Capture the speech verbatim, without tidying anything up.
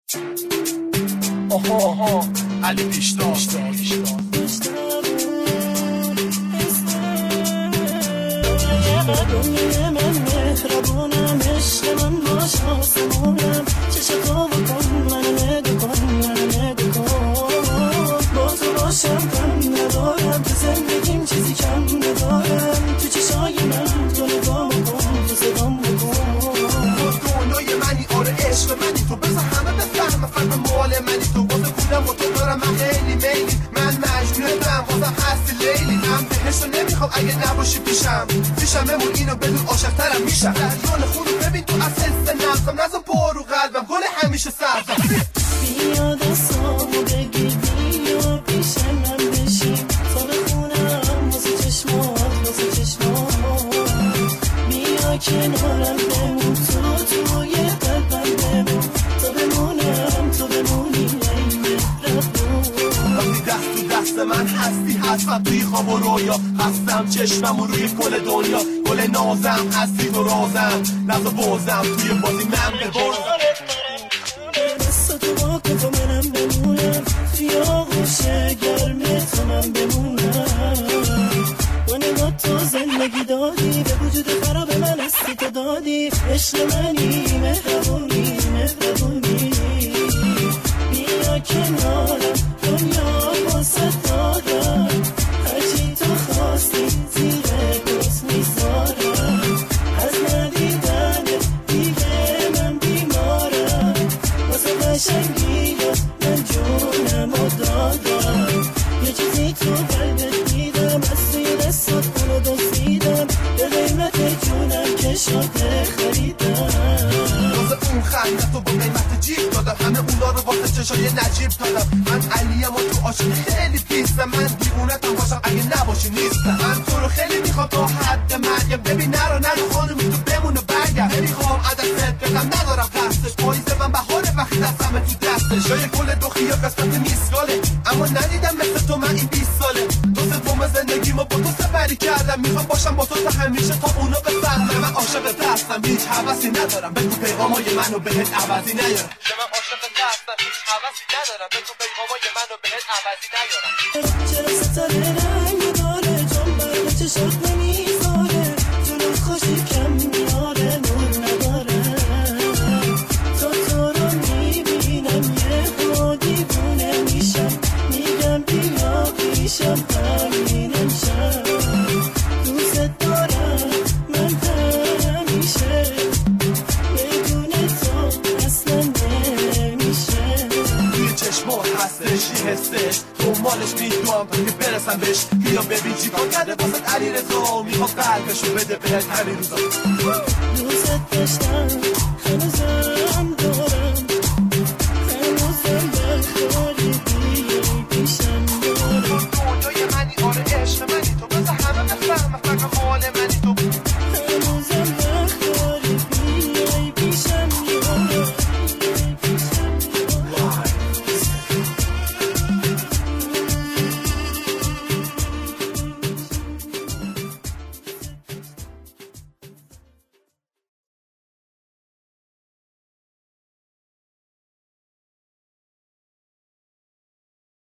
آها آها علی پیشتار دنیا من مهربونم عشق من باش آسمونم چشتو بکن منو نگو کن منو نگو کن با تو باشم غم ندارم تو زندگیم چیزی کم ندارم تو چشای من تو نگاه بکن تو صدام بکن دنیای منی آره عشق منی تو بذار همه بفهم فهم مال منی تو واسه کودم و تو دارم من خیلی میلی من مجنونم واسه هستی لیلی من بهشتو نمیخوام اگه نباشی پیشم پیشم بمون اینو بدون عاشق‌ترم میشم دریان خودو ببین تو از حس نفسم نزا پر رو قلبم گل همیشه سبزم بیا دستامو بگیر بیا پیش من بشین تا بخونم واسه چشمات واسه چشمات بیا کنارم بمون تو توی قلبم بمون تا بمونم تو بمونی ای وقتی دست تو دست من هستی هستم توی خواب و رویا هستم چشمم و روی کل دنیا گل نازم هستی تو رازم نزا بازم توی بازی من ببازم دست تو با تو منم بمونم توی آغوش گرم تو من بمونم با نگاه تو زندگی دادی به وجود خراب من هستی تو دادی عشق منی مهربونی مهربونی بیا کنارم دنیا واسه دادم هرچی تو خواستی زیر پس میذارم از ندیدن دیگه من بیمارم واسه قشنگی من جونم و دادم یه چیزی تو قلبت دیدم از توی دستات اونو دزدیدم به قیمت جونم که شده خریدم واسه اون خنده تو با قیمت جیب دادم همه اونا رو واسه چشای نجیب دادم من علیم و تو عاشق خیلی پیستم من دیوونتم باشم اگه نباشی نیستم من تو رو خیلی میخوام تا حد مرگم ببین نرو نرو خانومی تو بمون و برگرد نمیخوام عدست بدم ندارم قصدش پاییز من بهاره وقتی دستم تو دستش جای گل دو خیال قسمت میسگاله اما ندیدم مثل تو من این بیست ساله دو سوم زندگیمو با تو سپری کردم میخوام باشم با تو تا همیشه تا اونو بفهمم من عاشق دستم هیچ حوثی ندارم بگو پیغامای منو بهت عوضی نیارم من عاشق دستم هیچ حوثی ندارم بگو پیغامای منو بهت عوضی نیارم چرا ستاره رنگ داره چون برد چشات نمیذاره جلو خوشی کم میاره نور نداره تا تو رو میبینم یه خود دیوونه میشم میگم بیا پیشم همینم شم دوست دارم من همیشه بدون تو اصلا نمیشه توی چشمات هستش یه حسش دنبالش میدوام که برسم بهش بیا ببین چی کار کرده واسه علی رضا میخوام قلبشو بده بهت همین روزا دوست داشتم هنوزم دارم هنوزم بخوری بیای پیشم دارم دنیای منی آره عشق منی تو بذار همه بفهمم فقط حال منی تو